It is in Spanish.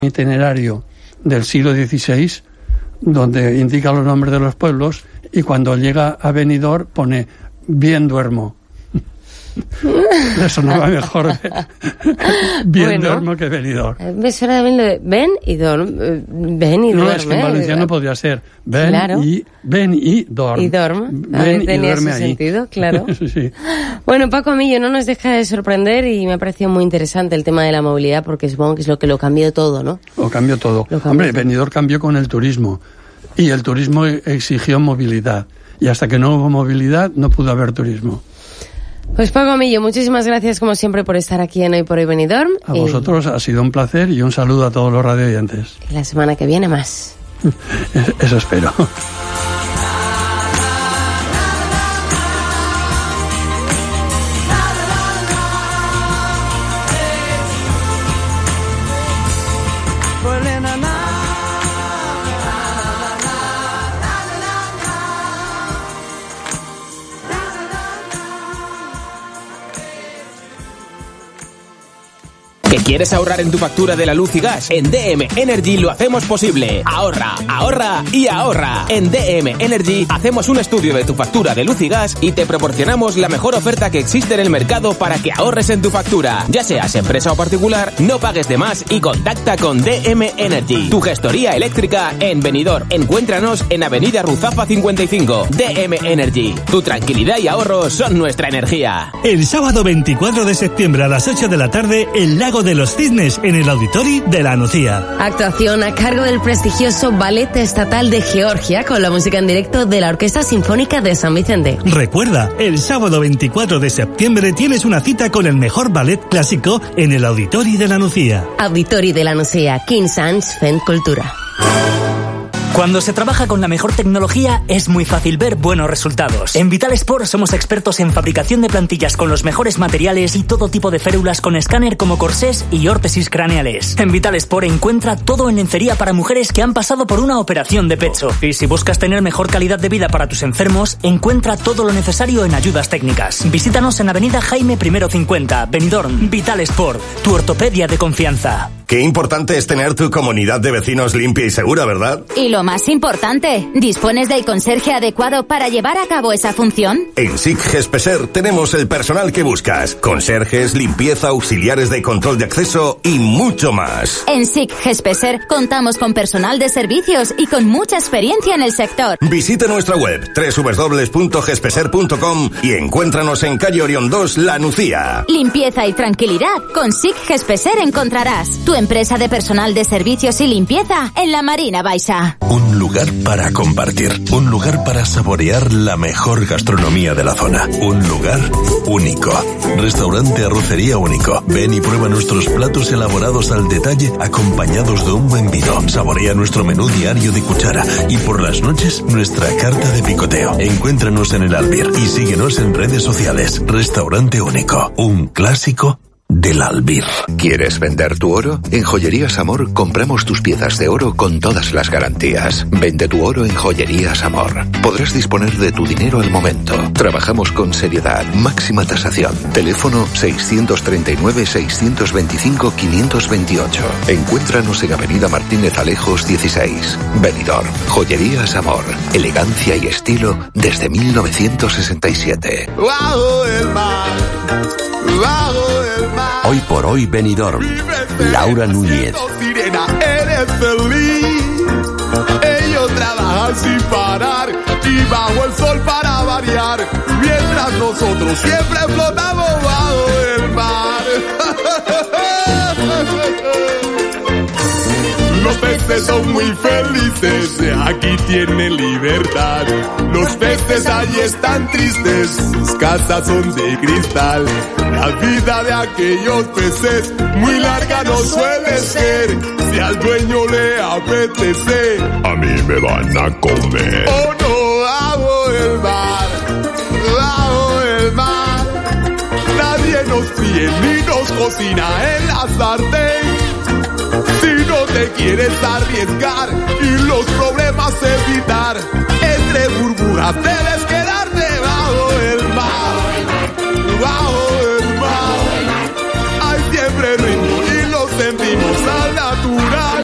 itinerario del siglo XVI, donde indica los nombres de los pueblos, y cuando llega a Benidorm pone bien duermo. Le sonaba mejor bien duermo que Benidorm. Me suena bien lo de ven y duerme. No, es que en valenciano podría ser ven, claro. y dorm. Y dorm. Ven y tenía duerme su ahí. sentido, claro. Sí. Bueno, Paco Amillo no nos deja de sorprender y me ha parecido muy interesante el tema de la movilidad, porque supongo que es lo que lo cambió todo, ¿no? Lo cambió todo. Hombre, Benidorm cambió con el turismo, y el turismo exigió movilidad, y hasta que no hubo movilidad no pudo haber turismo. Pues Paco Amillo, muchísimas gracias como siempre por estar aquí en Hoy por Hoy Benidorm. A vosotros ha sido un placer, y un saludo a todos los radioyentes. Y la semana que viene más. Eso espero. ¿Que quieres ahorrar en tu factura de la luz y gas? En DM Energy lo hacemos posible. Ahorra, ahorra y ahorra. En DM Energy hacemos un estudio de tu factura de luz y gas y te proporcionamos la mejor oferta que existe en el mercado para que ahorres en tu factura. Ya seas empresa o particular, no pagues de más y contacta con DM Energy, tu gestoría eléctrica en Benidorm. Encuéntranos en Avenida Ruzafa 55. DM Energy, tu tranquilidad y ahorro son nuestra energía. El sábado 24 de septiembre a las 8 de la tarde, el Lago de los Cisnes en el Auditori de la Nucía. Actuación a cargo del prestigioso Ballet Estatal de Georgia, con la música en directo de la Orquesta Sinfónica de San Vicente. Recuerda, el sábado 24 de septiembre tienes una cita con el mejor ballet clásico en el Auditori de la Nucía. Auditori de la Nucía, 15 anys fent cultura. Cuando se trabaja con la mejor tecnología es muy fácil ver buenos resultados. En Vital Sport somos expertos en fabricación de plantillas con los mejores materiales y todo tipo de férulas con escáner como corsés y órtesis craneales. En Vital Sport encuentra todo en lencería para mujeres que han pasado por una operación de pecho. Y si buscas tener mejor calidad de vida para tus enfermos, encuentra todo lo necesario en ayudas técnicas. Visítanos en Avenida Jaime I 50, Benidorm. Vital Sport, tu ortopedia de confianza. Qué importante es tener tu comunidad de vecinos limpia y segura, ¿verdad? Y lo más importante, ¿dispones del conserje adecuado para llevar a cabo esa función? En SIC Gespeser tenemos el personal que buscas. Conserjes, limpieza, auxiliares de control de acceso y mucho más. En SIC Gespeser contamos con personal de servicios y con mucha experiencia en el sector. Visita nuestra web www.gespeser.com y encuéntranos en calle Orión 2, La Nucía. Limpieza y tranquilidad con SIC Gespeser encontrarás. Tu empresa de personal de servicios y limpieza en la Marina Baixa. Un lugar para compartir, un lugar para saborear la mejor gastronomía de la zona, un lugar único. Restaurante Arrocería Único. Ven y prueba nuestros platos elaborados al detalle, acompañados de un buen vino. Saborea nuestro menú diario de cuchara y por las noches nuestra carta de picoteo. Encuéntranos en el Albir y síguenos en redes sociales. Restaurante Único, un clásico del Albir. ¿Quieres vender tu oro? En Joyerías Amor compramos tus piezas de oro con todas las garantías. Vende tu oro en Joyerías Amor. Podrás disponer de tu dinero al momento. Trabajamos con seriedad, máxima tasación. Teléfono 639-625-528. Encuéntranos en Avenida Martínez Alejos 16. Benidorm. Joyerías Amor. Elegancia y estilo desde 1967. Bajo el mar, bajo el mar. Hoy por hoy Benidorm. Laura Núñez. Sirena, eres feliz. Ellos trabajan sin parar y bajo el sol para variar, mientras nosotros siempre flotamos bajo el mar. Los peces son muy felices, aquí tienen libertad. Los peces allí están tristes, sus casas son de cristal. La vida de aquellos peces muy larga no suele ser. Si al dueño le apetece, a mí me van a comer. Oh no, bajo el mar, bajo el mar. Nadie nos fríe ni nos cocina en la sartén. Si no te quieres arriesgar y los problemas evitar, entre burbujas debes quedarte bajo el mar, bajo